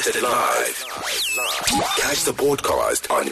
Broadcasted live. Catch the podcast on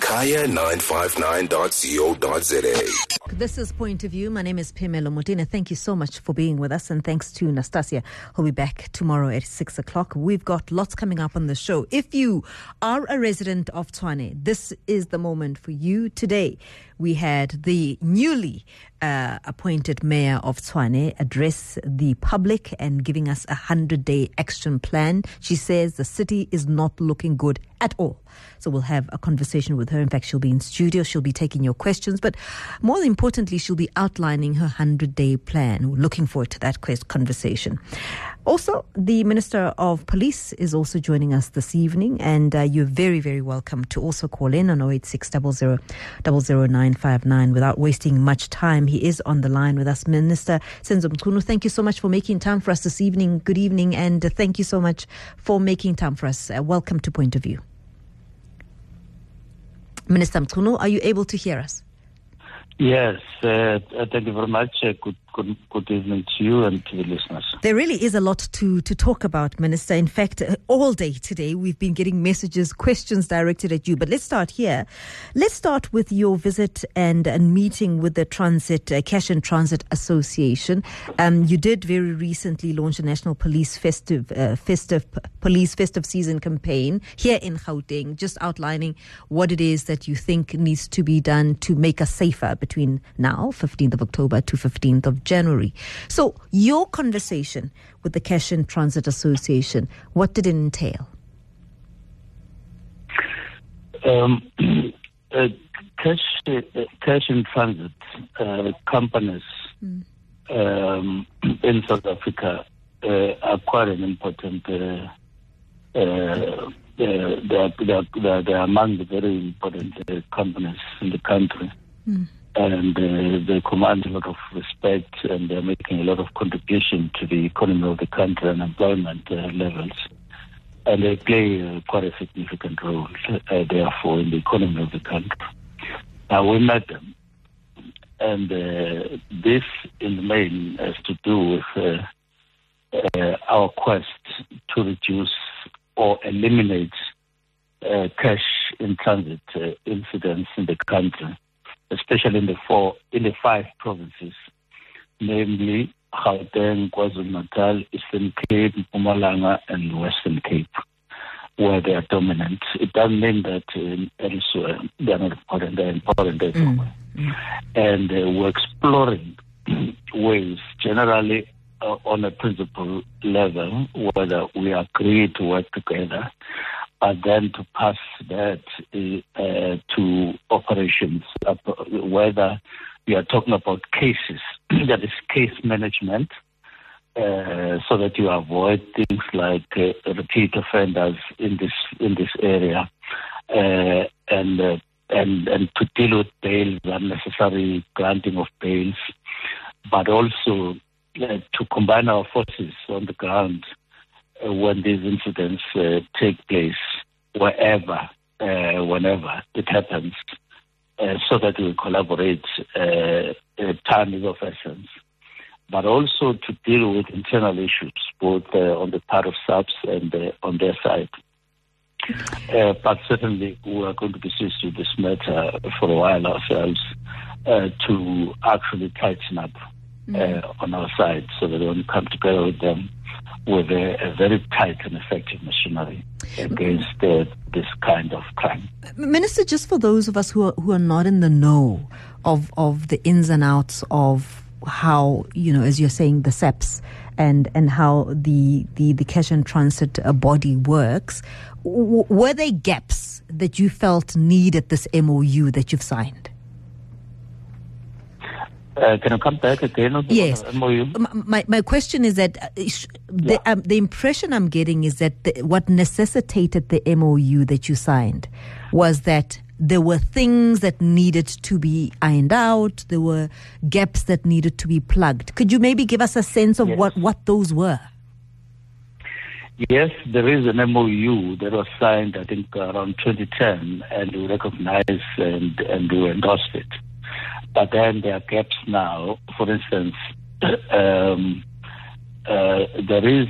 kaya959.co.za. This is Point of View. My name is Phemelo Motene. Thank you so much for being with us, and thanks to Nastasia, who'll be back tomorrow at 6 o'clock. We've got lots coming up on the show. If you are a resident of Tshwane, this is the moment for you. Today, we had the newly appointed mayor of Tshwane address the public and giving us a 100-day action plan. She says the city is not looking good at all. So we'll have a conversation with her. In fact, she'll be in studio. She'll be taking your questions. But more importantly, she'll be outlining her 100-day plan. We're looking forward to that conversation. Also, the Minister of Police is also joining us this evening. And you're very, very welcome to also call in on 086 00 00959 without wasting much time. He is on the line with us. Minister Senzo Mchunu, thank you so much for making time for us this evening. Good evening, and thank you so much for making time for us. Welcome to Point of View. Minister Mchunu, are you able to hear us? Yes, thank you very much. Good evening to you and to the listeners. There really is a lot to talk about, Minister. In fact, all day today we've been getting messages, questions directed at you. But let's start here. Let's start with your visit and meeting with the Cash and Transit Association. You did very recently launch a national police festive season campaign here in Gauteng, just outlining what it is that you think needs to be done to make us safer between now, 15th of October, to 15th of January. So your conversation with the Cash and Transit Association, what did it entail? Cash and Transit companies in South Africa are quite an important, they're among the very important companies in the country. And they command a lot of respect, and they're making a lot of contribution to the economy of the country and employment levels. And they play quite a significant role, therefore, in the economy of the country. Now, we met them, and this, in the main, has to do with our quest to reduce or eliminate cash in transit incidents in the country, especially in the 5 provinces, namely Gauteng, KwaZulu-Natal, Eastern Cape, Mpumalanga, and Western Cape, where they are dominant. It doesn't mean that elsewhere they are not important. They're important everywhere. And we're exploring ways, generally on a principle level, whether we agree to work together, but then to pass that to operations, whether we are talking about cases, that is case management, so that you avoid things like repeat offenders in this area, and to deal with bails, unnecessary granting of bails, but also to combine our forces on the ground when these incidents take place, wherever, whenever it happens, so that we collaborate. Time is of essence, but also to deal with internal issues, both on the part of SAPS and on their side. But certainly we are going to persist with this matter for a while ourselves to actually tighten up on our side, so that when we come together with them with a very tight and effective machinery against this kind of crime. Minister, just for those of us who are not in the know of the ins and outs of how, as you're saying, the SAPS and how the Cash and Transit body works, were there gaps that you felt needed this MOU that you've signed? Can I come back again on the yes. MOU? My question is that the impression I'm getting is that what necessitated the MOU that you signed was that there were things that needed to be ironed out, there were gaps that needed to be plugged. Could you maybe give us a sense of what those were? Yes, there is an MOU that was signed, I think, around 2010, and we recognized and we endorsed it. But then there are gaps now. For instance, there is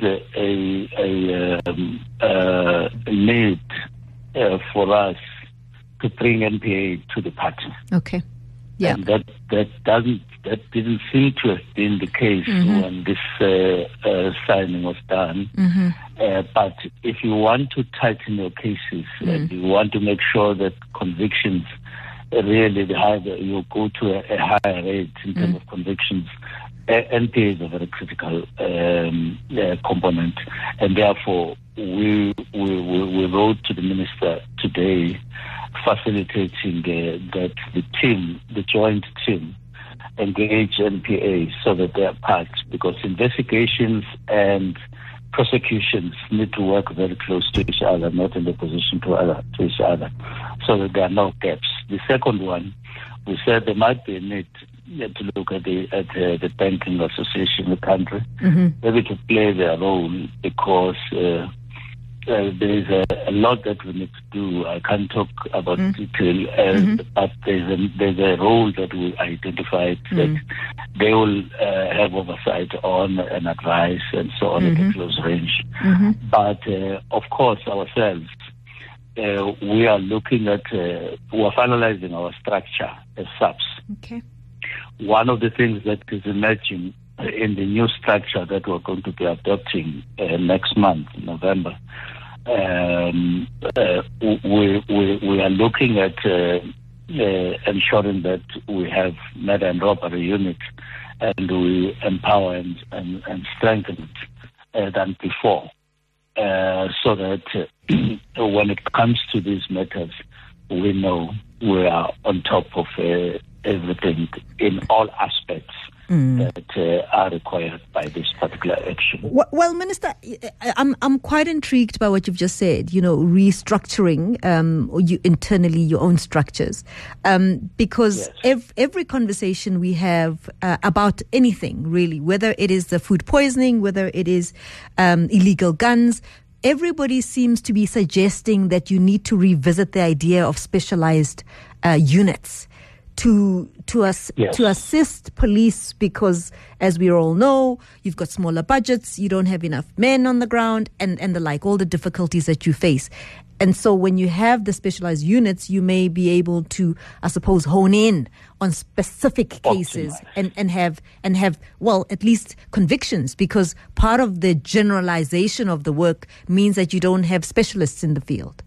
a need for us to bring NPA to the party. Okay. Yeah. And that didn't seem to have been the case when this signing was done. But if you want to tighten your cases and you want to make sure that convictions really you go to a higher rate in terms of convictions, NPA is a very critical component, and therefore we wrote to the minister today, facilitating that the joint team, engage NPA so that they are part, because investigations and prosecutions need to work very close to each other, not in opposition to each other, so that there are no gaps. The second one, we said there might be a need to look at the banking association in the country, maybe to play their role, because there is a lot that we need to do. I can't talk about detail, but there's a role that we identified that they will have oversight on and advice and so on at a close range. But of course, ourselves, we are looking at, we are finalizing our structure as SAPS. Okay. One of the things that is emerging in the new structure that we're going to be adopting next month, November, we are looking at ensuring that we have murder and robbery unit, and we empower and strengthen it than before, so that when it comes to these matters, we know we are on top of everything in all aspects that are required by this particular action. Well, Minister, I'm quite intrigued by what you've just said, restructuring internally your own structures, because every conversation we have about anything, really, whether it is the food poisoning, whether it is illegal guns, everybody seems to be suggesting that you need to revisit the idea of specialized units to assist police, because, as we all know, you've got smaller budgets, you don't have enough men on the ground, and the like, all the difficulties that you face. And so when you have the specialized units, you may be able to, I suppose, hone in on specific cases and have, well, at least convictions, because part of the generalization of the work means that you don't have specialists in the field.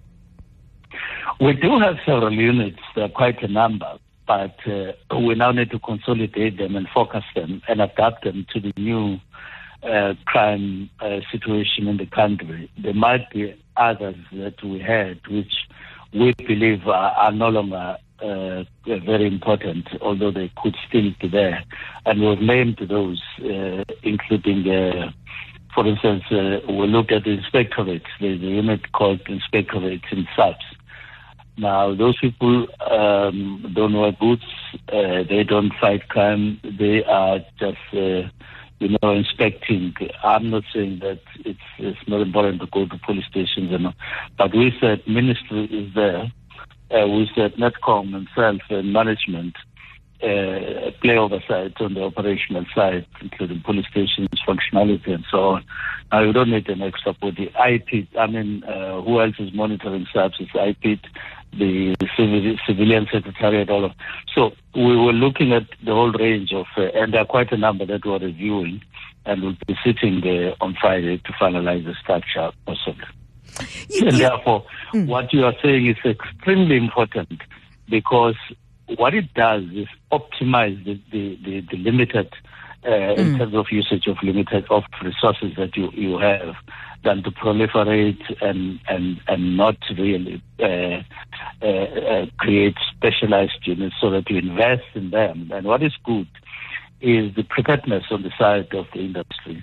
We do have several units, quite a number, but we now need to consolidate them and focus them and adapt them to the new crime situation in the country. There might be others that we had, which we believe are no longer very important, although they could still be there. And we've named those, including, for instance, we look at the inspectorates. There's a unit called inspectorates in SAPS. Now, those people don't wear boots, they don't fight crime, they are just, inspecting. I'm not saying that it's not important to go to police stations, but we said ministry is there. We said NETCOM and self and management play oversight on the operational side, including police stations, functionality, and so on. Now, you don't need an extra body. IPIT, who else is monitoring SAPS? It's IPIT, the civilian secretariat, all of. So we were looking at the whole range of, and there are quite a number that we're reviewing, and we'll be sitting there on Friday to finalize the structure possibly. And therefore, what you are saying is extremely important, because what it does is optimize the limited, in terms of usage of resources that you have, than to proliferate and not really create specialized units, so that you invest in them. And what is good is the preparedness on the side of the industry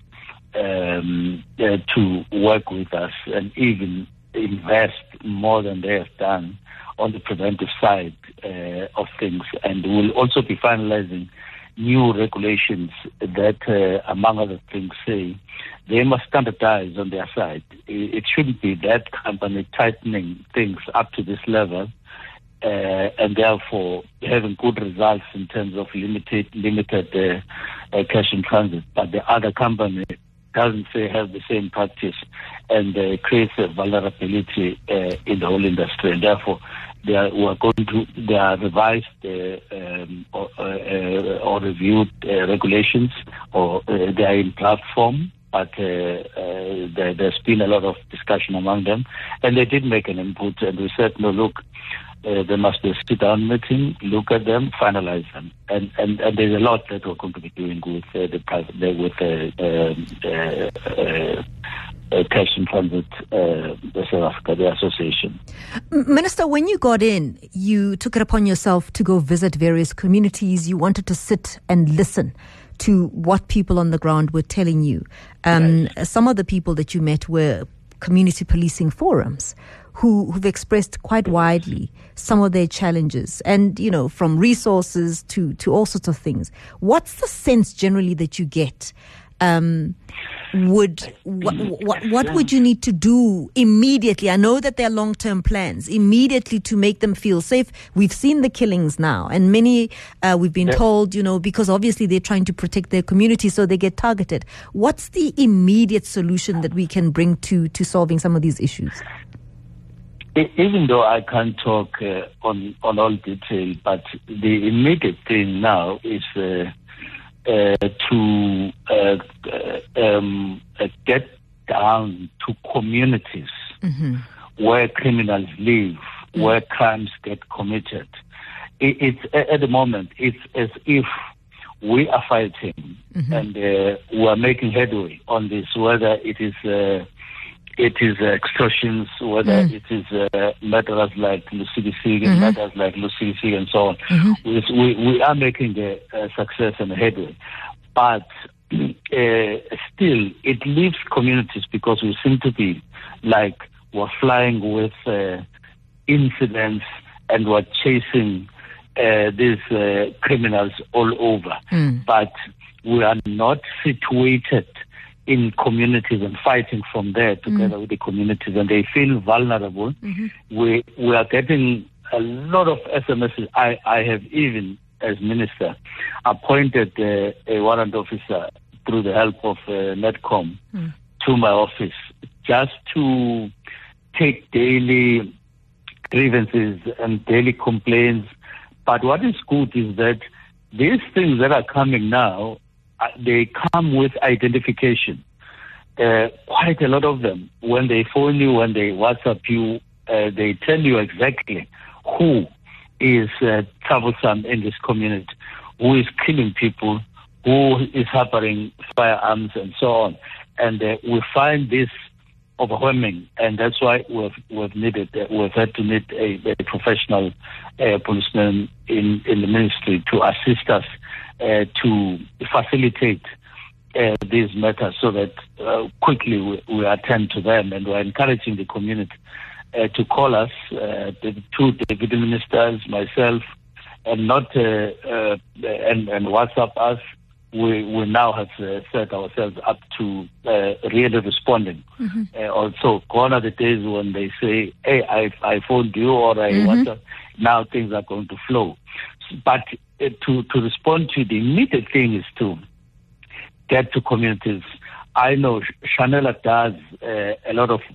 to work with us and even invest more than they have done on the preventive side of things. And we'll also be finalizing new regulations that, among other things, say they must standardize on their side. It shouldn't be that company tightening things up to this level and therefore having good results in terms of limited cash in transit. But the other company doesn't have the same practice, and creates a vulnerability in the whole industry. And therefore, they are revised or reviewed regulations, or they are in draft form. But there's been a lot of discussion among them, and they did make an input, and we said, no, look, there must be a sit-down meeting, look at them, finalize them, and there's a lot that we're going to be doing with Cash in Transit South Africa, the association. Minister, when you got in, you took it upon yourself to go visit various communities. You wanted to sit and listen to what people on the ground were telling you. Yes. Some of the people that you met were community policing forums who've expressed quite widely some of their challenges, and, you know, from resources to all sorts of things. What's the sense generally that you get? What would you need to do immediately? I know that there are long-term plans immediately to make them feel safe. We've seen the killings now, and many we've been told, you know, because obviously they're trying to protect their community, so they get targeted. What's the immediate solution that we can bring to solving some of these issues? Even though I can't talk on all detail, but the immediate thing now is to get down to communities where criminals live, where crimes get committed. It's at the moment, it's as if we are fighting and we are making headway on this, whether it is extortions, whether it is matters like Lusiki matters like Lusiki and so on. We are making a success and a headway. But still, it leaves communities, because we seem to be like we're flying with incidents and we're chasing these criminals all over. But we are not situated in communities and fighting from there together with the communities, and they feel vulnerable. We are getting a lot of SMSs. I have even, as minister, appointed a warrant officer through the help of Netcom to my office, just to take daily grievances and daily complaints. But what is good is that these things that are coming now, they come with identification. Quite a lot of them, when they phone you, when they WhatsApp you, they tell you exactly who is troublesome in this community, who is killing people, who is harboring firearms, and so on. And we find this overwhelming, and that's why we've had to need a professional policeman in the ministry to assist us to facilitate these matters, so that quickly we attend to them. And we're encouraging the community to call us, the two deputy ministers, myself, and not and WhatsApp us. We now have set ourselves up to really responding. Also, gone are the days when they say, hey, I phoned you, or I WhatsApp. Now things are going to flow. But to respond to the immediate thing is to get to communities. I know Shanela does a lot of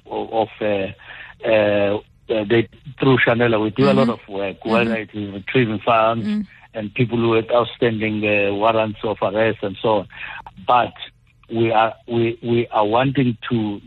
through Shanela we do a lot of work, whether it is retrieving firearms and people who have outstanding warrants of arrest and so on. But we are wanting to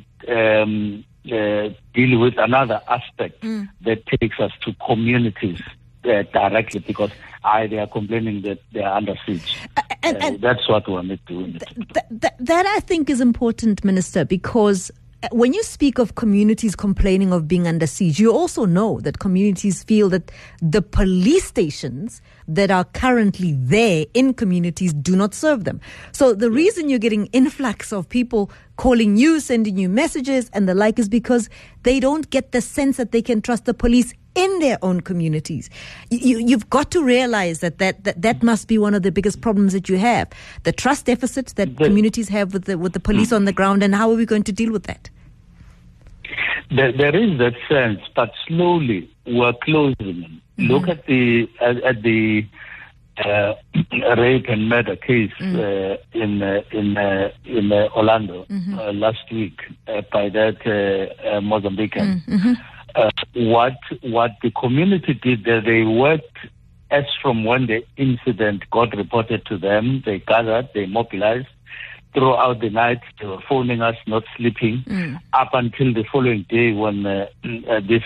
deal with another aspect that takes us to communities directly, because they are complaining that they are under siege. And that's what we need to do. That I think is important, Minister, because when you speak of communities complaining of being under siege, you also know that communities feel that the police stations that are currently there in communities do not serve them. So the reason you're getting influx of people calling you, sending you messages and the like, is because they don't get the sense that they can trust the police in their own communities. You've got to realize that must be one of the biggest problems that you have, the trust deficit that communities have with the police on the ground. And how are we going to deal with that? There is that sense, but slowly we're closing them. Look at the rape and murder case in Orlando last week by that Mozambican. What the community did there, they worked as from when the incident got reported to them. They gathered, they mobilized throughout the night. They were phoning us, not sleeping, up until the following day when this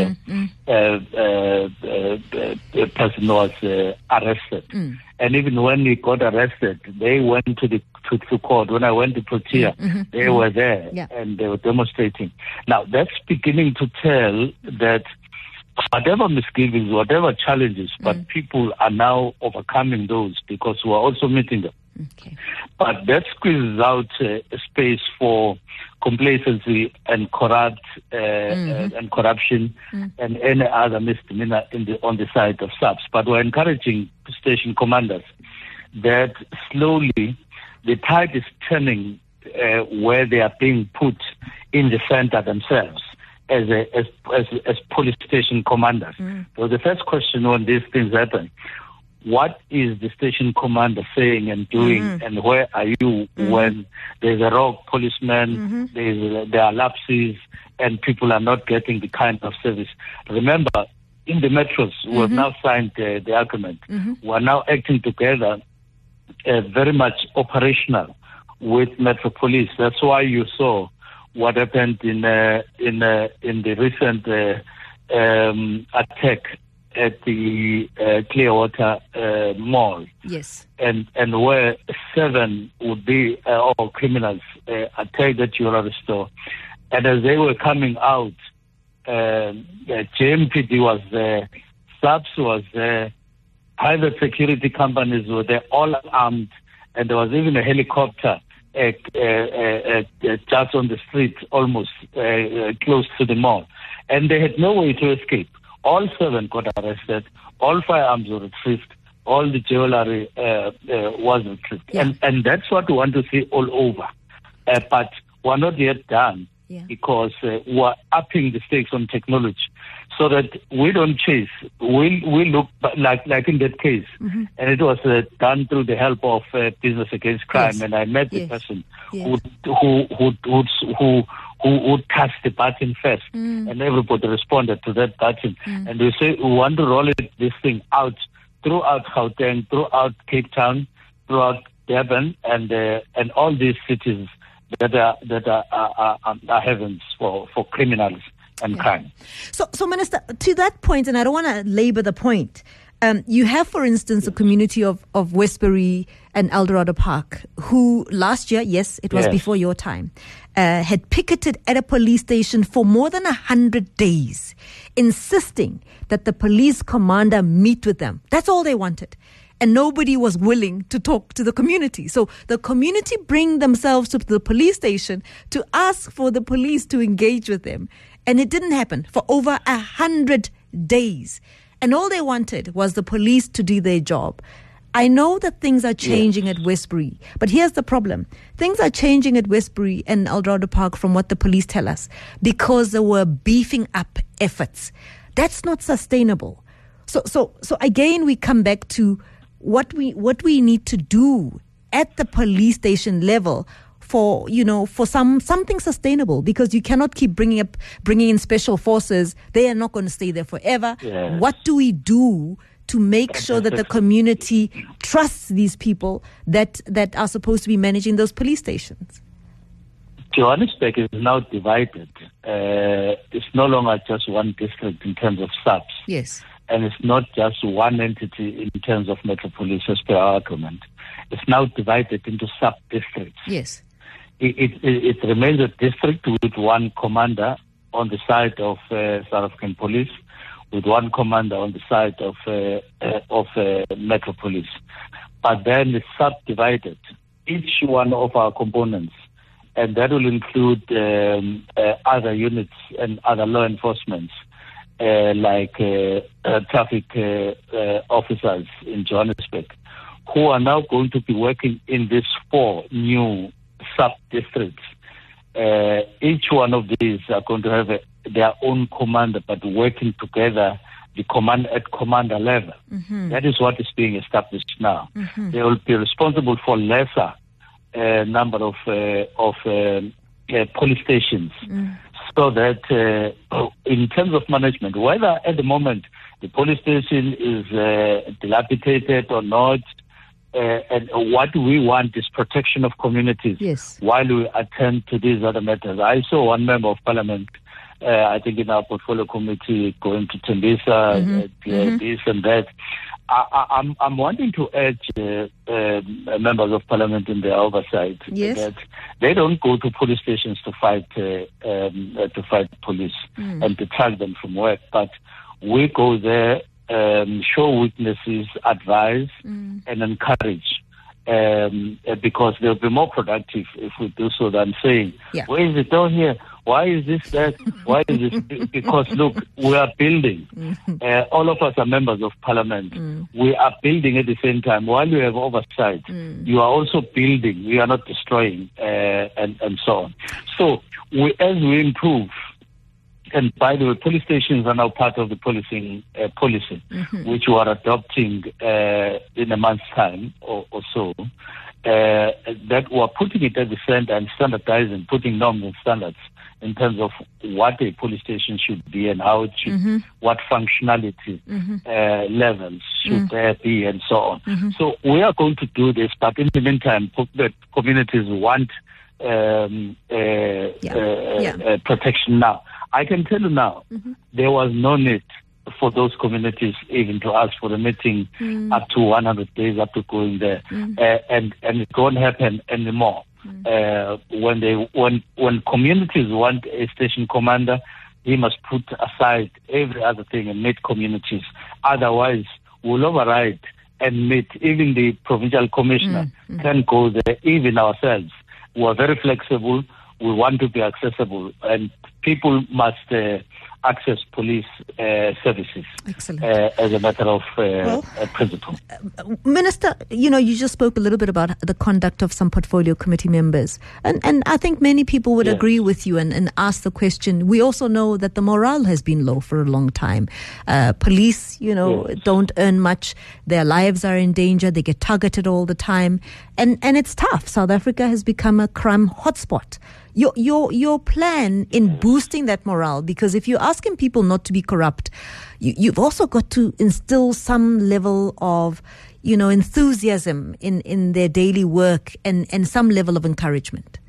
person was arrested. And even when he got arrested, they went to court. When I went to Protea, they were there and they were demonstrating. Now, that's beginning to tell that whatever misgivings, whatever challenges, but people are now overcoming those because we are also meeting them. Okay. But that squeezes out a space for complacency and and corruption and any other misdemeanor on the side of SAPS. But we're encouraging station commanders that slowly the tide is turning where they are being put in the center themselves as police station commanders. So the first question when these things happen, what is the station commander saying and doing, and where are you when there's a rogue policeman, there are lapses, and people are not getting the kind of service? Remember, in the metros, we have now signed the agreement. We are now acting together, very much operational with Metro Police. That's why you saw what happened in the recent attack at the Clearwater Mall. Yes. And where 7 would be all criminals attacked the jewelry store. And as they were coming out, JMPD was there, SAPS was there, private security companies were there, all armed, and there was even a helicopter just on the street, almost close to the mall. And they had no way to escape. All 7 got arrested, all firearms were retrieved, all the jewelry was retrieved. Yeah. And that's what we want to see all over. But we're not yet done because we're upping the stakes on technology so that we don't chase. We look like in that case, and it was done through the help of Business Against Crime. Yes. And I met the person who touched the button first, and everybody responded to that button. And we say we want to roll this thing out throughout Gauteng, throughout Cape Town, throughout Durban, and all these cities that are heavens for criminals and crime. So, Minister, to that point, and I don't want to labor the point, you have, for instance, the community of Westbury and Eldorado Park, who last year, it was before your time, had picketed at a police station for more than 100 days, insisting that the police commander meet with them. That's all they wanted. And nobody was willing to talk to the community. So the community bring themselves to the police station to ask for the police to engage with them. And it didn't happen for over 100 days. And all they wanted was the police to do their job. I know that things are changing at Westbury, but here's the problem. Things are changing at Westbury and Eldorado Park from what the police tell us because they were beefing up efforts. That's not sustainable. So again, we come back to what we need to do at the police station level for something sustainable, because you cannot keep bringing in special forces. They are not going to stay there forever. Yes. What do we do to make sure that the community trusts these people that are supposed to be managing those police stations? Johannesburg is now divided. It's no longer just one district in terms of SAPS. Yes. And it's not just one entity in terms of Metro Police as per our argument. It's now divided into sub-districts. Yes. It remains a district with one commander on the side of South African Police, with one commander on the side of Metro Police. But then it's subdivided, each one of our components, and that will include other units and other law enforcement, like traffic officers in Johannesburg, who are now going to be working in these 4 new sub-districts. Each one of these are going to have their own commander, but working together at commander level. That is what is being established now. They will be responsible for lesser number of police stations, so that in terms of management, whether at the moment the police station is dilapidated or not, and what we want is protection of communities while we attend to these other matters. I saw one member of parliament, I think in our portfolio committee, going to Tembisa, this and that. I'm wanting to urge members of parliament in their oversight that they don't go to police stations to fight police and to track them from work, but we go there, show weaknesses, advise, and encourage, because they'll be more productive if we do so than saying, where is it down here? Why is this that? Why is this? Because look, we are building. All of us are members of parliament. We are building at the same time. While you have oversight, you are also building. We are not destroying, and so on. So as we improve, and by the way, police stations are now part of the policing policy, which we are adopting in a month's time or so. That we are putting it at the center and standardizing, putting norms and standards in terms of what a police station should be and how it should, what functionality levels should there be, and so on. So we are going to do this, but in the meantime, the communities want protection now. I can tell you now, there was no need for those communities even to ask for a meeting up to 100 days after going there, and it won't happen anymore. When communities want a station commander, he must put aside every other thing and meet communities. Otherwise, we'll override and meet. Even the provincial commissioner can go there, even ourselves. We are very flexible. We want to be accessible, and people must access police services as a matter of principle. Minister, you just spoke a little bit about the conduct of some portfolio committee members. And I think many people would agree with you and ask the question. We also know that the morale has been low for a long time. Police, don't earn much. Their lives are in danger. They get targeted all the time. And it's tough. South Africa has become a crime hotspot. Your plan in boosting that morale, because if you're asking people not to be corrupt, you've also got to instill some level of, enthusiasm in their daily work and some level of encouragement.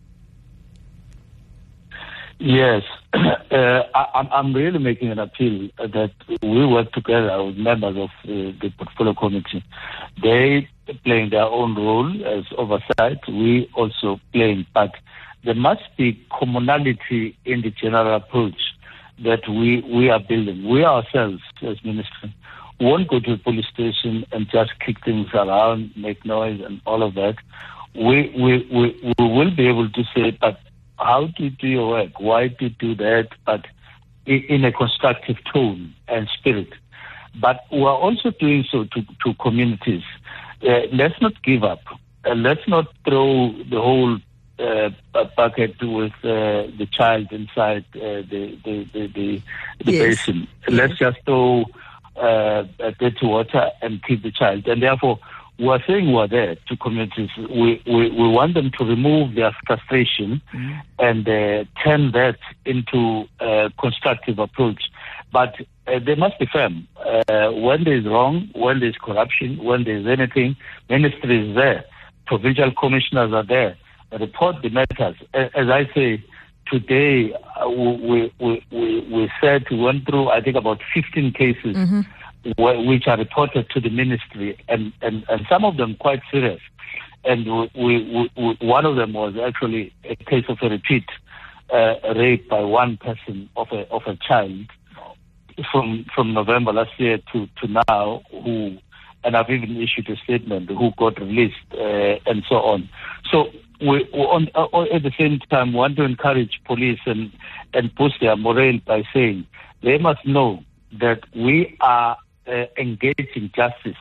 Yes, I'm really making an appeal that we work together with members of the portfolio committee. They playing their own role as oversight. We also playing, but there must be commonality in the general approach that we are building. We ourselves, as ministry, won't go to a police station and just kick things around, make noise and all of that. We will be able to say, but how do you do your work? Why do you do that? But in a constructive tone and spirit. But we are also doing so to communities. Let's not give up. Let's not throw the whole bucket with the child inside the basin. Let's just throw dirty water and keep the child. And therefore, we are saying we are there to communities. We want them to remove their frustration and turn that into a constructive approach. But they must be firm. When there is wrong, when there is corruption, when there is anything, ministry is there. Provincial commissioners are there. Report the matters. As I say, today we went through, I think, about 15 cases which are reported to the ministry, and some of them quite serious. And one of them was actually a case of a repeat rape by one person of a child from November last year to now, and I've even issued a statement, who got released, and so on. So we at the same time want to encourage police and boost their morale by saying they must know that we are engaging justice.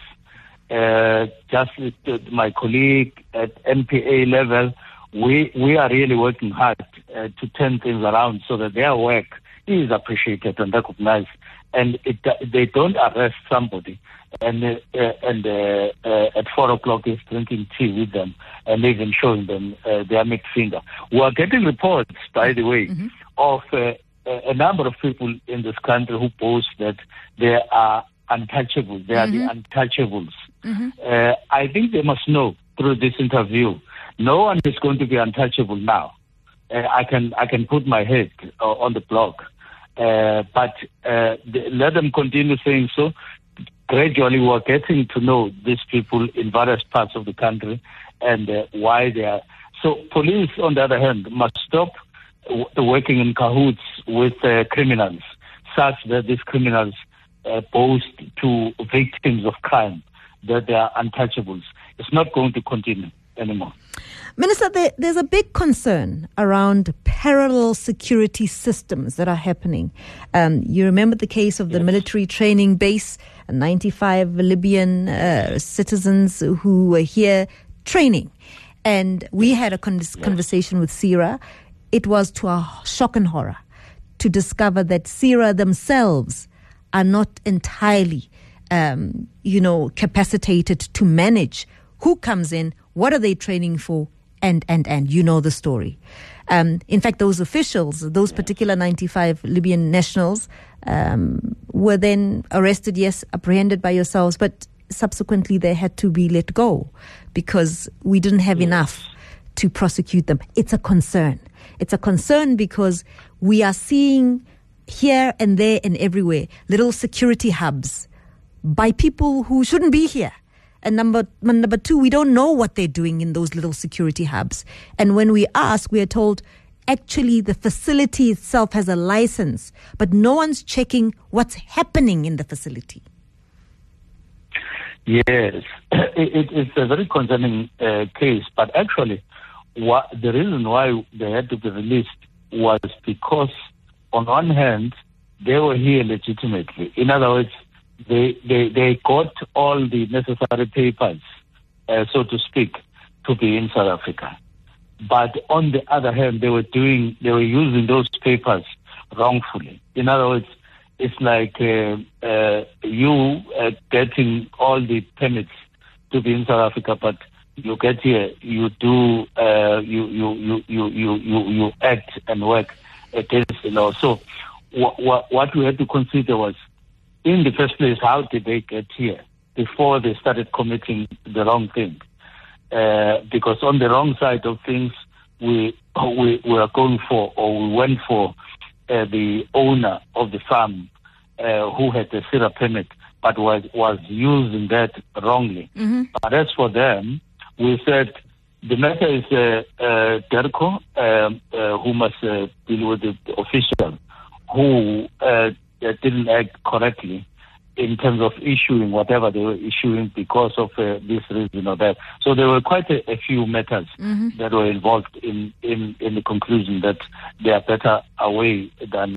My colleague at NPA level, we are really working hard to turn things around so that their work is appreciated and recognized, and they don't arrest somebody and at 4 o'clock is drinking tea with them and even showing them their middle finger. We are getting reports, by the way, of a number of people in this country who boast that they are untouchables. They are the untouchables. I think they must know through this interview, no one is going to be untouchable now. I can put my head on the block, but let them continue saying so. Gradually, we're getting to know these people in various parts of the country and why they are. So police, on the other hand, must stop working in cahoots with criminals, such that these criminals boast to victims of crime that they are untouchables. It's not going to continue anymore. Minister, there's a big concern around parallel security systems that are happening. You remember the case of the military training base, 95 Libyan citizens who were here training. And we had a conversation with CIRA. It was to our shock and horror to discover that CIRA themselves are not entirely, capacitated to manage who comes in, what are they training for, and you know the story. In fact, those officials, those particular 95 Libyan nationals, were then arrested, yes, apprehended by yourselves, but subsequently they had to be let go because we didn't have enough to prosecute them. It's a concern. It's a concern because we are seeing here and there and everywhere little security hubs by people who shouldn't be here. And number two, we don't know what they're doing in those little security hubs. And when we ask, we are told, actually, the facility itself has a license, but no one's checking what's happening in the facility. Yes, it's a very concerning case. But actually, the reason why they had to be released was because, on one hand, they were here legitimately. In other words, they got all the necessary papers, so to speak, to be in South Africa. But on the other hand, they were using those papers wrongfully. In other words, it's like you getting all the permits to be in South Africa, but you get here, you do you act and work against the law. So what we had to consider was, in the first place, how did they get here before they started committing the wrong thing? Because on the wrong side of things, we were going for, or we went for the owner of the farm who had the CIRA permit, but was using that wrongly. But as for them, we said the matter is DIRCO, who must deal with the official who didn't act correctly in terms of issuing whatever they were issuing because of this reason or that. So there were quite a few matters that were involved in the conclusion that they are better away than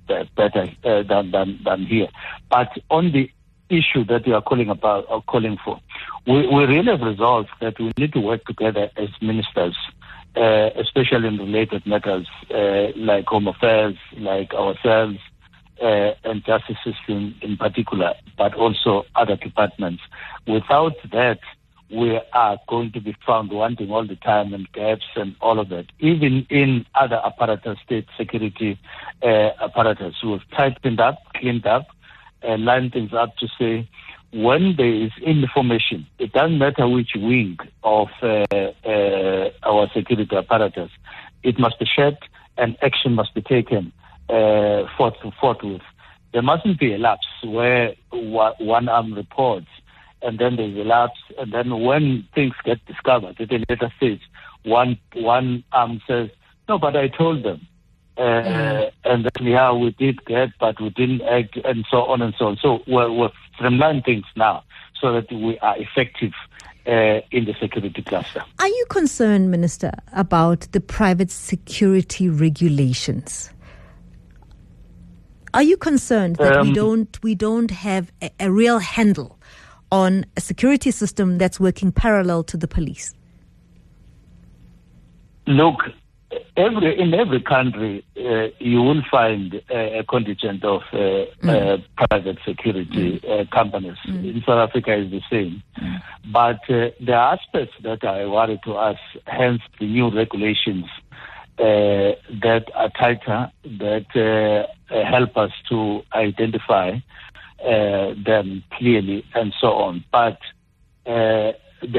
here. But on the issue that you are calling for, we really have resolved that we need to work together as ministers, especially in related matters like Home Affairs, like ourselves, and justice system in particular, but also other departments. Without that, we are going to be found wanting all the time and gaps and all of that. Even in other apparatus, state security apparatus, we've tightened up, cleaned up, and lined things up to say, when there is information, it doesn't matter which wing of our security apparatus, it must be shared and action must be taken forthwith. There mustn't be a lapse where one arm reports and then there's a lapse, and then when things get discovered at a later stage, one arm says, no, but I told them. And then, we did get, but we didn't act, and so on and so on. So we're streamlining things now so that we are effective in the security cluster. Are you concerned, Minister, about the private security regulations? Are you concerned that we don't have a real handle on a security system that's working parallel to the police? Look, in every country, you will find a contingent of private security companies. In South Africa, is the same. But there are aspects that are worry to us, hence the new regulations that are tighter, that help us to identify them clearly and so on. But there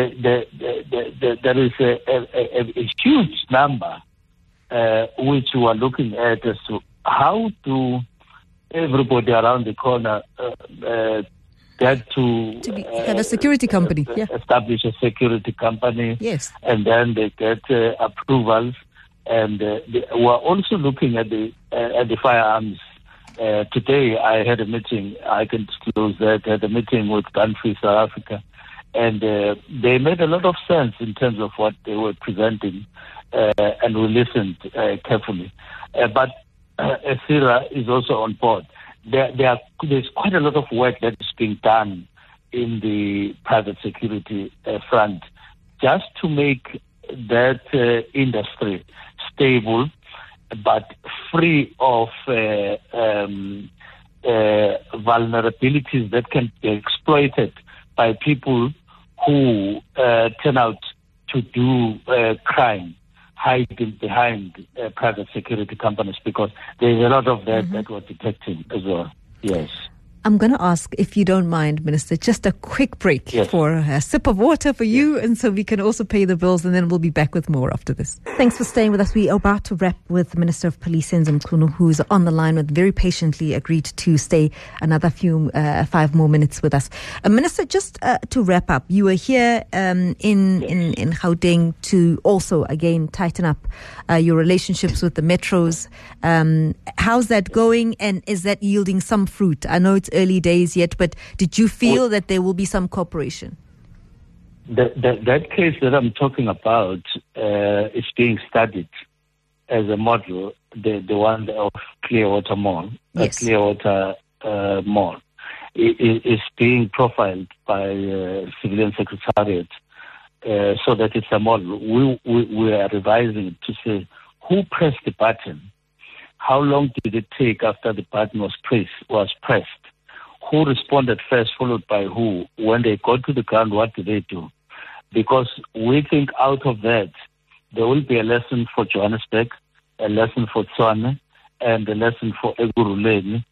is a huge number which we are looking at as to how do everybody around the corner get to have a security company, establish a security company, yes, and then they get approvals. And we are also looking at the firearms. Today I had a meeting, I can disclose that, I had a meeting with Gun Free South Africa, and they made a lot of sense in terms of what they were presenting, and we listened carefully. But CIRA is also on board. There's quite a lot of work that is being done in the private security front just to make that industry stable but free of vulnerabilities that can be exploited by people who turn out to do crime, hiding behind private security companies, because there's a lot of that that we're detecting as well. Yes. I'm going to ask, if you don't mind, Minister, just a quick break for a sip of water for you, and so we can also pay the bills, and then we'll be back with more after this. Thanks for staying with us. We are about to wrap with the Minister of Police, Senzo Mchunu, who's on the line with very patiently agreed to stay another 5 more minutes with us. Minister, just to wrap up, you were here in Gauteng to also, again, tighten up your relationships with the metros. How's that going, and is that yielding some fruit? I know it's early days yet, but did you feel that there will be some cooperation? That case that I'm talking about is being studied as a model, the one of Clearwater Mall. Yes. Clearwater Mall is being profiled by Civilian Secretariat so that it's a model. We are revising it to say who pressed the button, how long did it take after the button was pressed, who responded first, followed by who. When they got to the ground, what do they do? Because we think out of that, there will be a lesson for Johannesburg, a lesson for Tshwane, and a lesson for Ekurhuleni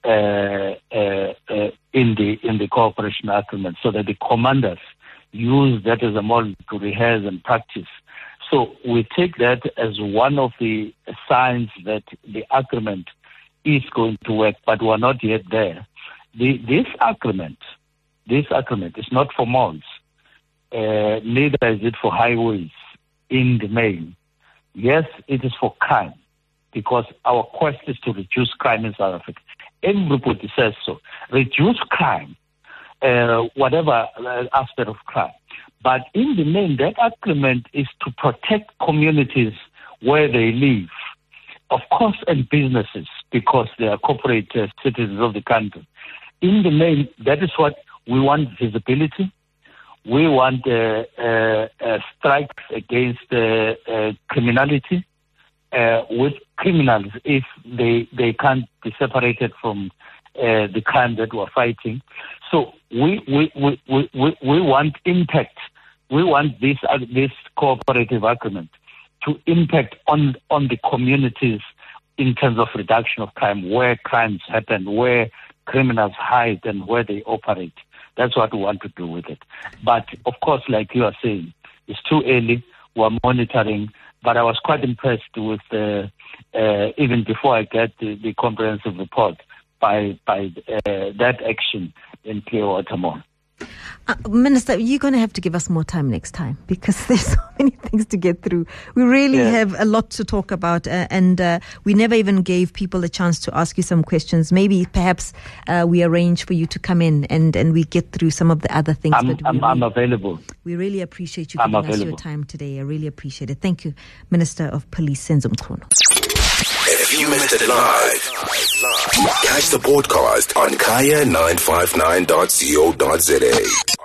in the cooperation agreement, so that the commanders use that as a model to rehearse and practice. So we take that as one of the signs that the agreement is going to work, but we're not yet there. This agreement is not for malls, neither is it for highways in the main. Yes, it is for crime, because our quest is to reduce crime in South Africa. Everybody says so. Reduce crime, whatever aspect of crime. But in the main, that agreement is to protect communities where they live, of course, and businesses, because they are corporate citizens of the country. In the main, that is what we want: visibility. We want strikes against criminality with criminals if they can't be separated from the crime that we're fighting. So we want impact. We want this cooperative agreement to impact on the communities in terms of reduction of crime, where crimes happen, where criminals hide, and where they operate. That's what we want to do with it. But of course, like you are saying, it's too early. We're monitoring. But I was quite impressed with even before I get the comprehensive report by that action in Clearwater Mall. Minister, you're going to have to give us more time next time, because there's so many things to get through. We really have a lot to talk about, and we never even gave people a chance to ask you some questions. Maybe perhaps we arrange for you to come in and we get through some of the other things. I'm available. We really appreciate you giving us your time today. I really appreciate it. Thank you, Minister of Police, Senzo Mchunu. If you missed it live, catch the podcast on kaya959.co.za.